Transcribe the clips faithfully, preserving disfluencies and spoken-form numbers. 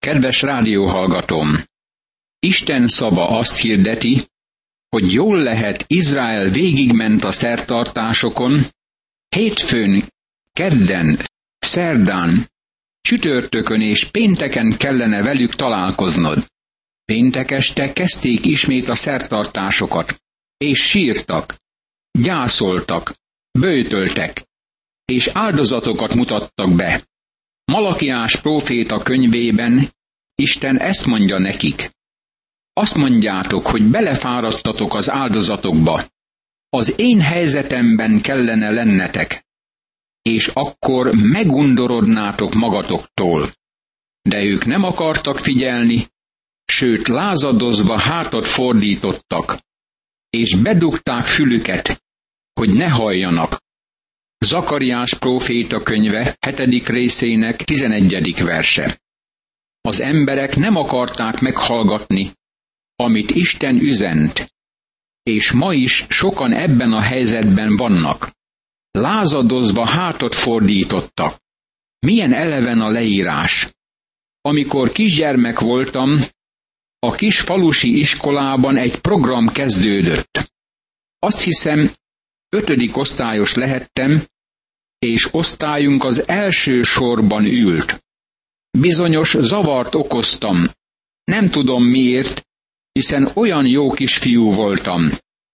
Kedves rádióhallgatóm! Isten szava azt hirdeti, hogy jól lehet Izrael végigment a szertartásokon, hétfőn, kedden, szerdán, csütörtökön és pénteken kellene velük találkoznod. Péntek este kezdték ismét a szertartásokat, és sírtak, gyászoltak, böjtöltek, és áldozatokat mutattak be. Malakiás próféta könyvében Isten ezt mondja nekik. Azt mondjátok, hogy belefáradtatok az áldozatokba. Az én helyzetemben kellene lennetek, és akkor megundorodnátok magatoktól. De ők nem akartak figyelni, sőt lázadozva hátat fordítottak, és bedugták fülüket, hogy ne halljanak. Zakariás próféta könyve hetedik részének tizenegyedik verse. Az emberek nem akarták meghallgatni, amit Isten üzent, és ma is sokan ebben a helyzetben vannak. Lázadozva hátat fordítottak. Milyen eleven a leírás. Amikor kisgyermek voltam, a kis falusi iskolában egy program kezdődött. Azt hiszem, ötödik osztályos lehettem, és osztályunk az első sorban ült. Bizonyos zavart okoztam. Nem tudom miért, hiszen olyan jó kisfiú voltam.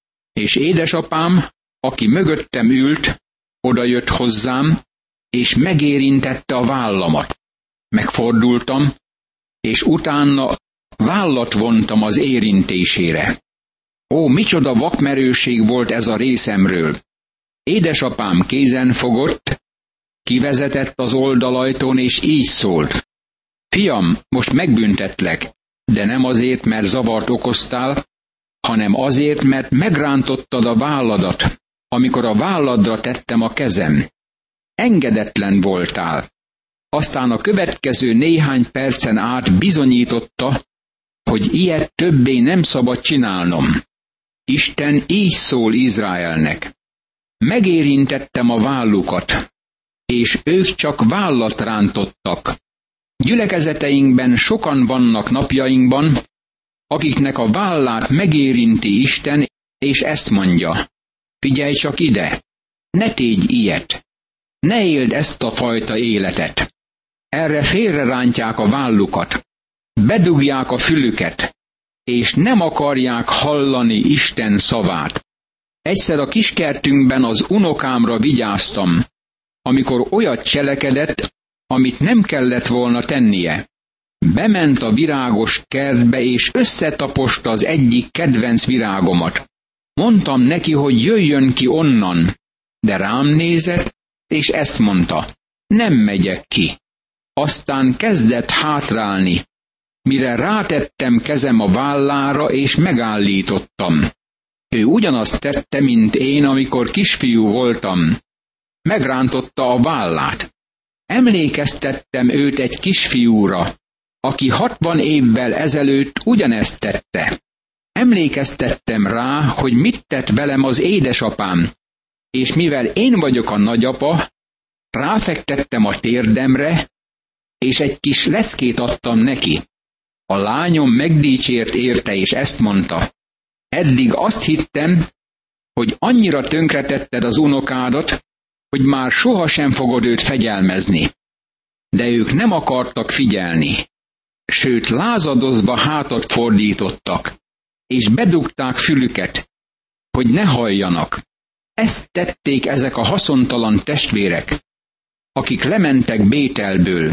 És édesapám, aki mögöttem ült, odajött hozzám, és megérintette a vállamat. Megfordultam, és utána vállat vontam az érintésére. Ó, micsoda vakmerőség volt ez a részemről! Édesapám kézen fogott, kivezetett az oldalajtón, és így szólt. Fiam, most megbüntetlek, de nem azért, mert zavart okoztál, hanem azért, mert megrántottad a válladat, amikor a válladra tettem a kezem. Engedetlen voltál. Aztán a következő néhány percen át bizonyította, hogy ilyet többé nem szabad csinálnom. Isten így szól Izraelnek. Megérintettem a vállukat, és ők csak vállat rántottak. Gyülekezeteinkben sokan vannak napjainkban, akiknek a vállát megérinti Isten, és ezt mondja. Figyelj csak ide, ne tégy ilyet, ne éld ezt a fajta életet. Erre félrerántják a vállukat, bedugják a fülüket, és nem akarják hallani Isten szavát. Egyszer a kiskertünkben az unokámra vigyáztam, amikor olyat cselekedett, amit nem kellett volna tennie. Bement a virágos kertbe, és összetaposta az egyik kedvenc virágomat. Mondtam neki, hogy jöjjön ki onnan, de rám nézett, és ezt mondta, nem megyek ki. Aztán kezdett hátrálni, mire rátettem kezem a vállára, és megállítottam. Ő ugyanazt tette, mint én, amikor kisfiú voltam. Megrántotta a vállát. Emlékeztettem őt egy kisfiúra, aki hatvan évvel ezelőtt ugyanezt tette. Emlékeztettem rá, hogy mit tett velem az édesapám, és mivel én vagyok a nagyapa, ráfektettem a térdemre, és egy kis leckét adtam neki. A lányom megdicsért érte, és ezt mondta. Eddig azt hittem, hogy annyira tönkretetted az unokádat, hogy már sohasem fogod őt fegyelmezni. De ők nem akartak figyelni, sőt lázadozva hátat fordítottak, és bedugták fülüket, hogy ne halljanak. Ezt tették ezek a haszontalan testvérek, akik lementek Bételből.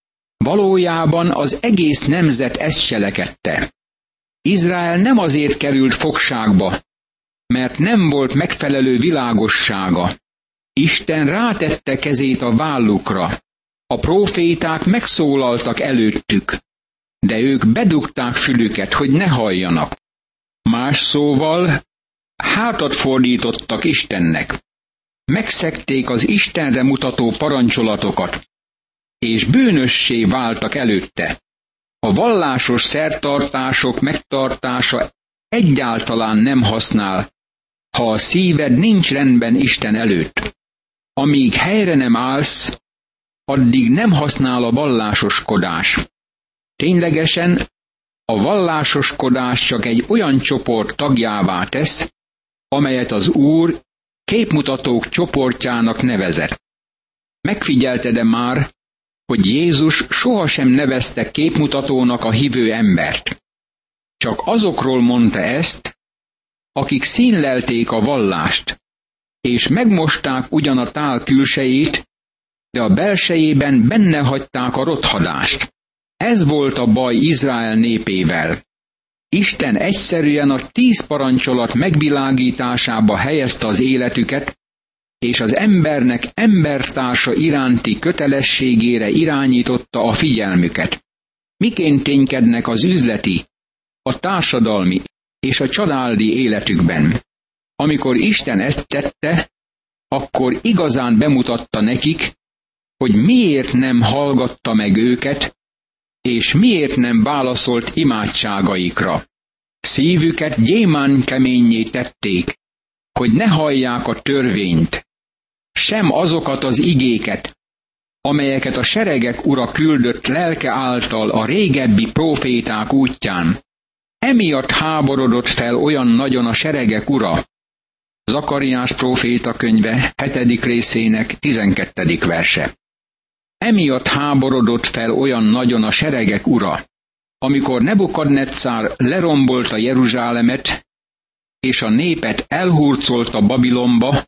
Valójában az egész nemzet ezt cselekedte. Izrael nem azért került fogságba, mert nem volt megfelelő világossága. Isten rátette kezét a vállukra. A próféták megszólaltak előttük, de ők bedugták fülüket, hogy ne halljanak. Más szóval, hátat fordítottak Istennek. Megszegték az Istenre mutató parancsolatokat, és bűnössé váltak előtte. A vallásos szertartások megtartása egyáltalán nem használ, ha a szíved nincs rendben Isten előtt. Amíg helyre nem állsz, addig nem használ a vallásoskodás. Ténylegesen a vallásoskodás csak egy olyan csoport tagjává tesz, amelyet az Úr képmutatók csoportjának nevezett. Megfigyelted-e már, hogy Jézus sohasem nevezte képmutatónak a hívő embert? Csak azokról mondta ezt, akik színlelték a vallást, és megmosták ugyan a tál külsejét, de a belsejében benne hagyták a rothadást. Ez volt a baj Izrael népével. Isten egyszerűen a tíz parancsolat megvilágításába helyezte az életüket, és az embernek embertársa iránti kötelességére irányította a figyelmüket. Miként ténykednek az üzleti, a társadalmi és a családi életükben. Amikor Isten ezt tette, akkor igazán bemutatta nekik, hogy miért nem hallgatta meg őket, és miért nem válaszolt imádságaikra. Szívüket gyémán keményé tették, hogy ne hallják a törvényt, sem azokat az igéket, amelyeket a seregek ura küldött lelke által a régebbi próféták útján. Emiatt háborodott fel olyan nagyon a seregek ura. Zakariás próféta könyve hetedik részének tizenkettedik verse. Emiatt háborodott fel olyan nagyon a seregek ura, amikor Nebukadnetszár lerombolta Jeruzsálemet, és a népet elhurcolta Babilonba,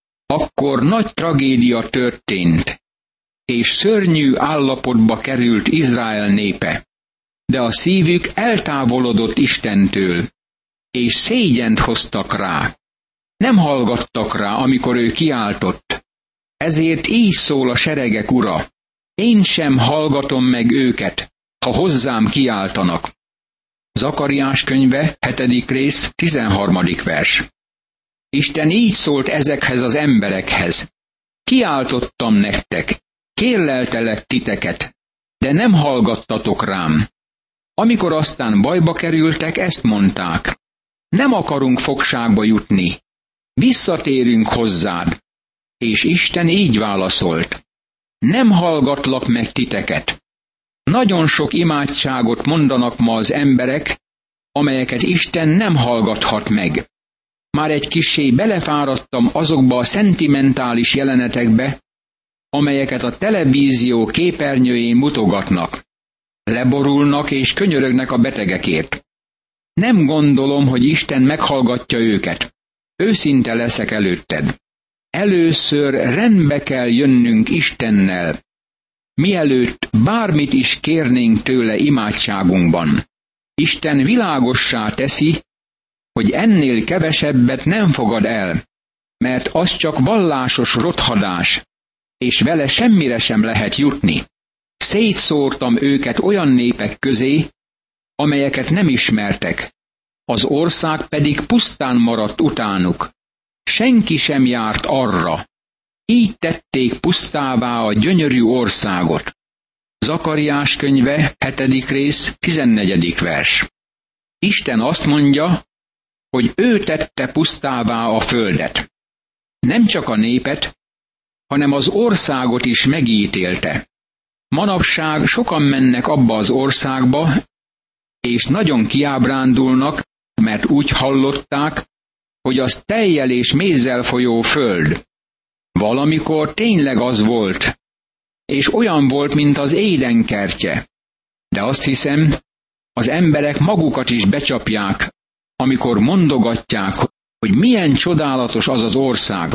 akkor nagy tragédia történt, és szörnyű állapotba került Izrael népe. De a szívük eltávolodott Istentől, és szégyent hoztak rá. Nem hallgattak rá, amikor ő kiáltott. Ezért így szól a seregek ura: én sem hallgatom meg őket, ha hozzám kiáltanak. Zakariás könyve, hetedik rész, tizenharmadik vers. Isten így szólt ezekhez az emberekhez: kiáltottam nektek, kérleltelek titeket, de nem hallgattatok rám. Amikor aztán bajba kerültek, ezt mondták: nem akarunk fogságba jutni, visszatérünk hozzád. És Isten így válaszolt: nem hallgatlak meg titeket. Nagyon sok imádságot mondanak ma az emberek, amelyeket Isten nem hallgathat meg. Már egy kissé belefáradtam azokba a szentimentális jelenetekbe, amelyeket a televízió képernyőjén mutogatnak. Leborulnak és könyörögnek a betegekért. Nem gondolom, hogy Isten meghallgatja őket. Őszinte leszek előtted. Először rendbe kell jönnünk Istennel, mielőtt bármit is kérnénk tőle imádságunkban. Isten világossá teszi, hogy ennél kevesebbet nem fogad el, mert az csak vallásos rothadás, és vele semmire sem lehet jutni. Szétszórtam őket olyan népek közé, amelyeket nem ismertek, az ország pedig pusztán maradt utánuk. Senki sem járt arra. Így tették pusztává a gyönyörű országot. Zakariás könyve, hetedik rész, tizennegyedik vers. Isten azt mondja, hogy ő tette pusztává a földet. Nem csak a népet, hanem az országot is megítélte. Manapság sokan mennek abba az országba, és nagyon kiábrándulnak, mert úgy hallották, hogy az tejjel és mézzel folyó föld. Valamikor tényleg az volt, és olyan volt, mint az Éden kertje. De azt hiszem, az emberek magukat is becsapják, amikor mondogatják, hogy milyen csodálatos az az ország.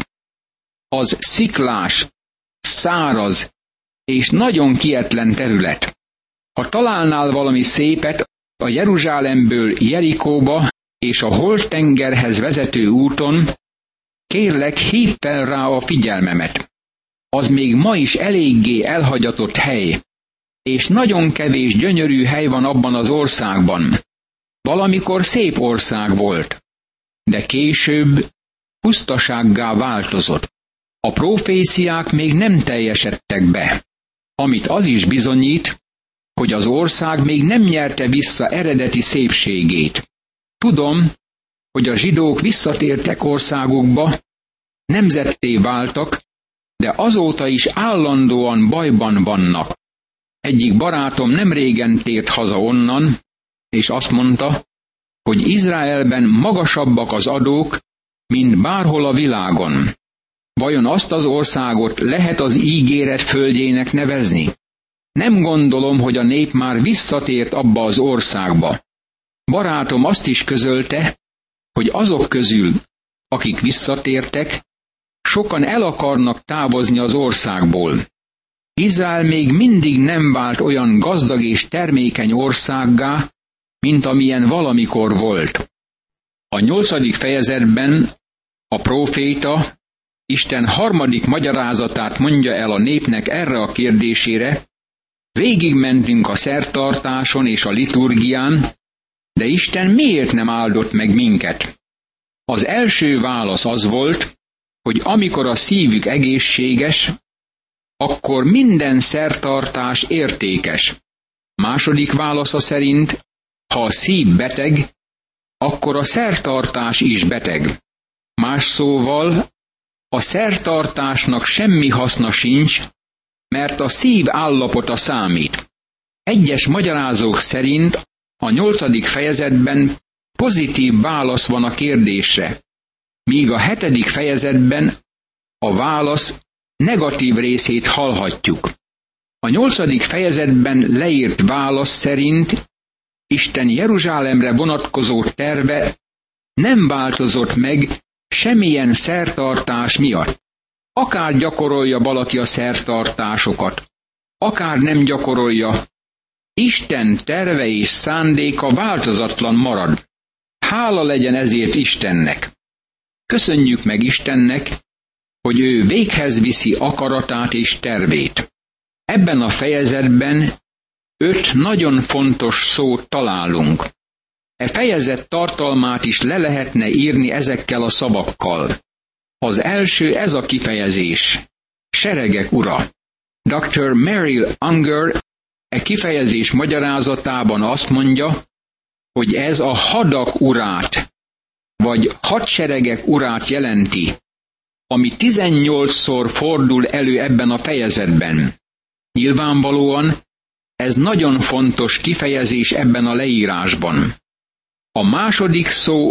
Az sziklás, száraz és nagyon kietlen terület. Ha találnál valami szépet a Jeruzsálemből Jerikóba és a Holtengerhez vezető úton, kérlek, hívd fel rá a figyelmemet. Az még ma is eléggé elhagyatott hely, és nagyon kevés gyönyörű hely van abban az országban. Valamikor szép ország volt, de később pusztasággá változott. A proféciák még nem teljesedtek be, amit az is bizonyít, hogy az ország még nem nyerte vissza eredeti szépségét. Tudom, hogy a zsidók visszatértek országukba, nemzetté váltak, de azóta is állandóan bajban vannak. Egyik barátom nem régen tért haza onnan, és azt mondta, hogy Izraelben magasabbak az adók, mint bárhol a világon. Vajon azt az országot lehet az ígéret földjének nevezni? Nem gondolom, hogy a nép már visszatért abba az országba. Barátom azt is közölte, hogy azok közül, akik visszatértek, sokan el akarnak távozni az országból. Izrael még mindig nem vált olyan gazdag és termékeny országgá, mint amilyen valamikor volt. A nyolcadik fejezetben a próféta Isten harmadik magyarázatát mondja el a népnek erre a kérdésére. Végigmentünk a szertartáson és a liturgián, de Isten miért nem áldott meg minket? Az első válasz az volt, hogy amikor a szívük egészséges, akkor minden szertartás értékes. Második válasza szerint, ha a szív beteg, akkor a szertartás is beteg. Más szóval, a szertartásnak semmi haszna sincs, mert a szív állapota számít. Egyes magyarázók szerint a nyolcadik fejezetben pozitív válasz van a kérdésre, míg a hetedik fejezetben a válasz negatív részét hallhatjuk. A nyolcadik fejezetben leírt válasz szerint Isten Jeruzsálemre vonatkozó terve nem változott meg semmilyen szertartás miatt. Akár gyakorolja valaki a szertartásokat, akár nem gyakorolja, Isten terve és szándéka változatlan marad. Hála legyen ezért Istennek. Köszönjük meg Istennek, hogy ő véghez viszi akaratát és tervét. Ebben a fejezetben öt nagyon fontos szót találunk. E fejezet tartalmát is le lehetne írni ezekkel a szavakkal. Az első ez a kifejezés. Seregek ura. doktor Merrill Unger e kifejezés magyarázatában azt mondja, hogy ez a hadak urát, vagy hadseregek urát jelenti, ami tizennyolcszor fordul elő ebben a fejezetben. Nyilvánvalóan ez nagyon fontos kifejezés ebben a leírásban. A második szó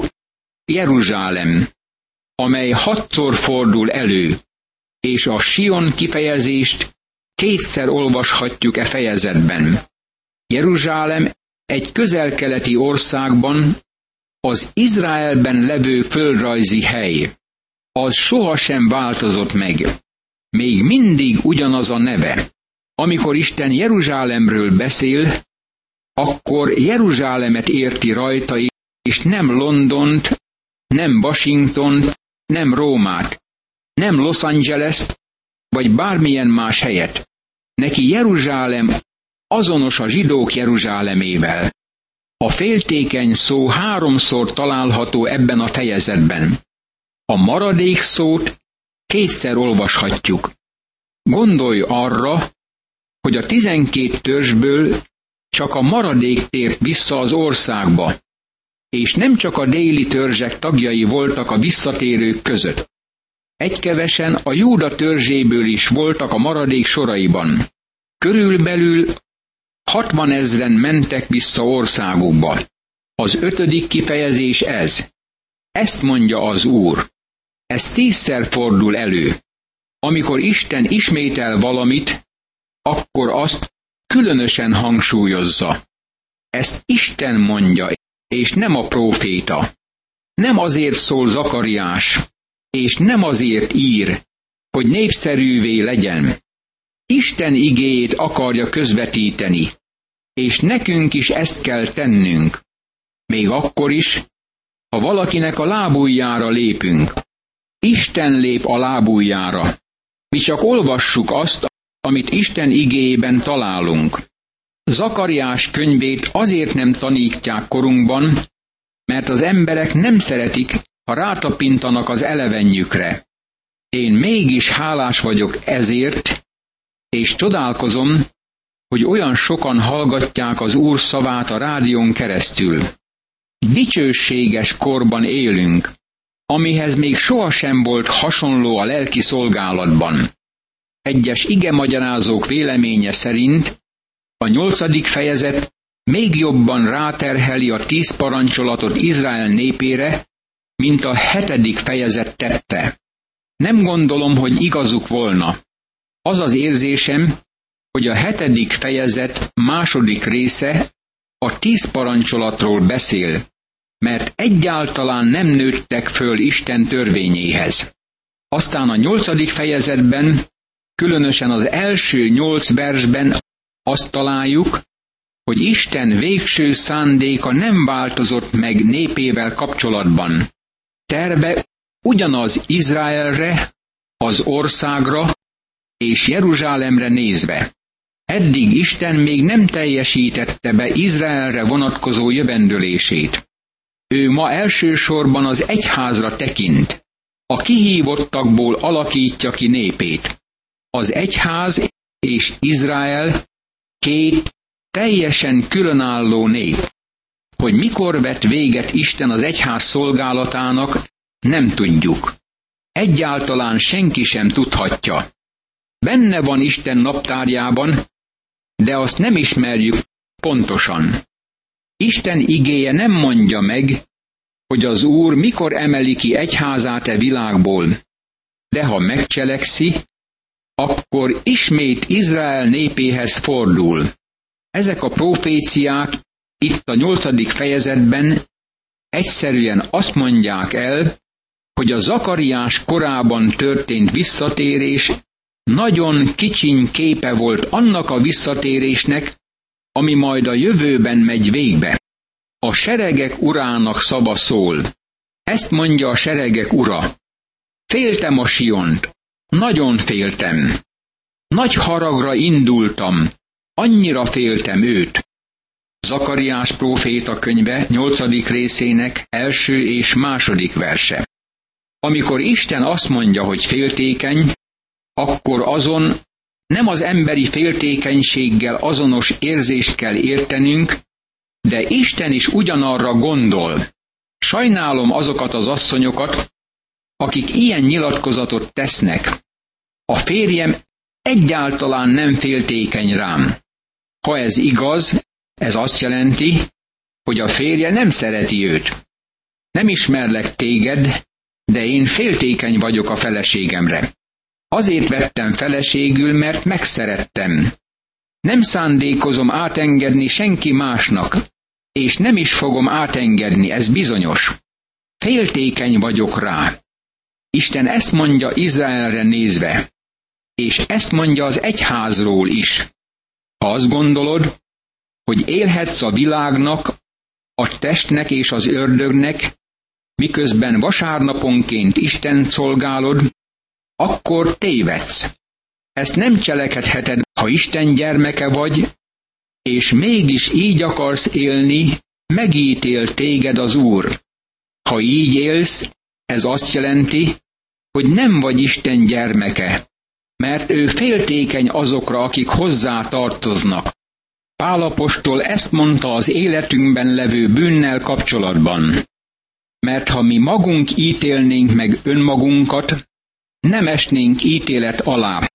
Jeruzsálem, amely hatszor fordul elő, és a Sion kifejezést kétszer olvashatjuk e fejezetben. Jeruzsálem egy közel-keleti országban, az Izraelben levő földrajzi hely. Az sohasem változott meg. Még mindig ugyanaz a neve. Amikor Isten Jeruzsálemről beszél, akkor Jeruzsálemet érti rajta, és nem Londont, nem Washingtont, nem Rómát, nem Los Angeles-t, vagy bármilyen más helyet. Neki Jeruzsálem azonos a zsidók Jeruzsálemével. A féltékeny szó háromszor található ebben a fejezetben. A maradék szót kétszer olvashatjuk. Gondolj arra, hogy a tizenkét törzsből csak a maradék tért vissza az országba, és nem csak a déli törzsek tagjai voltak a visszatérők között. Egykevesen a Júda törzséből is voltak a maradék soraiban. Körülbelül hatvanezren mentek vissza országukba. Az ötödik kifejezés ez. Ezt mondja az Úr. Ez szízszer fordul elő. Amikor Isten ismétel valamit, akkor azt különösen hangsúlyozza. Ezt Isten mondja, és nem a próféta. Nem azért szól Zakariás, és nem azért ír, hogy népszerűvé legyen. Isten igéjét akarja közvetíteni, és nekünk is ezt kell tennünk. Még akkor is, ha valakinek a lábujjára lépünk. Isten lép a lábujjára. Mi csak olvassuk azt, amit Isten igéjében találunk. Zakariás könyvét azért nem tanítják korunkban, mert az emberek nem szeretik, ha rátapintanak az elevenjükre. Én mégis hálás vagyok ezért, és csodálkozom, hogy olyan sokan hallgatják az Úr szavát a rádión keresztül. Dicsőséges korban élünk, amihez még sohasem volt hasonló a lelki szolgálatban. Egyes igemagyarázók véleménye szerint A nyolcadik fejezet még jobban ráterheli a tíz parancsolatot Izrael népére, mint a hetedik fejezet tette. Nem gondolom, hogy igazuk volna. Az az érzésem, hogy a hetedik fejezet második része a tíz parancsolatról beszél, mert egyáltalán nem nőttek föl Isten törvényéhez. Aztán a nyolcadik fejezetben, különösen az első nyolc versben azt találjuk, hogy Isten végső szándéka nem változott meg népével kapcsolatban. Terve ugyanaz Izraelre, az országra és Jeruzsálemre nézve. Eddig Isten még nem teljesítette be Izraelre vonatkozó jövendőlését. Ő ma elsősorban az egyházra tekint. A kihívottakból alakítja ki népét. Az egyház és Izrael két teljesen különálló nép. Hogy mikor vett véget Isten az egyház szolgálatának, nem tudjuk. Egyáltalán senki sem tudhatja. Benne van Isten naptárjában, de azt nem ismerjük pontosan. Isten igéje nem mondja meg, hogy az Úr mikor emeli ki egyházát e világból, de ha megcselekszi, akkor ismét Izrael népéhez fordul. Ezek a proféciák itt a nyolcadik fejezetben egyszerűen azt mondják el, hogy a Zakariás korában történt visszatérés nagyon kicsiny képe volt annak a visszatérésnek, ami majd a jövőben megy végbe. A seregek urának szava szól. Ezt mondja a seregek ura. Féltem a Siont, nagyon féltem. Nagy haragra indultam, annyira féltem őt. Zakariás próféta könyve nyolcadik részének első és második verse. Amikor Isten azt mondja, hogy féltékeny, akkor azon nem az emberi féltékenységgel azonos érzést kell értenünk, de Isten is ugyanarra gondol. Sajnálom azokat az asszonyokat, akik ilyen nyilatkozatot tesznek. A férjem egyáltalán nem féltékeny rám. Ha ez igaz, ez azt jelenti, hogy a férje nem szereti őt. Nem ismerlek téged, de én féltékeny vagyok a feleségemre. Azért vettem feleségül, mert megszerettem. Nem szándékozom átengedni senki másnak, és nem is fogom átengedni, ez bizonyos. Féltékeny vagyok rá. Isten ezt mondja Izraelre nézve, és ezt mondja az egyházról is. Ha azt gondolod, hogy élhetsz a világnak, a testnek és az ördögnek, miközben vasárnaponként Istent szolgálod, akkor tévedsz. Ezt nem cselekedheted, ha Isten gyermeke vagy, és mégis így akarsz élni, megítél téged az Úr. Ha így élsz, ez azt jelenti, hogy nem vagy Isten gyermeke, mert ő féltékeny azokra, akik hozzá tartoznak. Pál apostol ezt mondta az életünkben levő bűnnel kapcsolatban. Mert ha mi magunk ítélnénk meg önmagunkat, nem esnénk ítélet alá.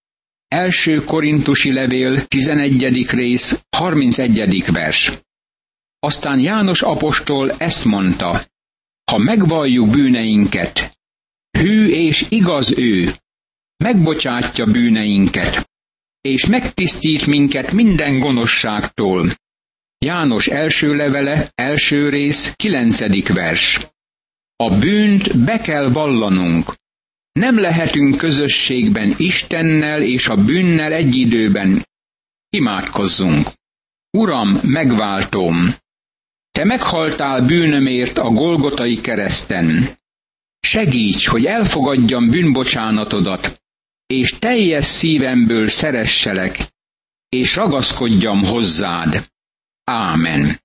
Első Korintusi levél, tizenegyedik rész, harmincegyedik vers. Aztán János apostol ezt mondta, ha megvalljuk bűneinket, hű és igaz ő, megbocsátja bűneinket, és megtisztít minket minden gonoszságtól. János első levele, első rész, kilencedik vers. A bűnt be kell vallanunk. Nem lehetünk közösségben Istennel és a bűnnel egy időben. Imádkozzunk. Uram, megváltom! Te meghaltál bűnömért a Golgotai kereszten. Segíts, hogy elfogadjam bűnbocsánatodat, és teljes szívemből szeresselek, és ragaszkodjam hozzád. Ámen.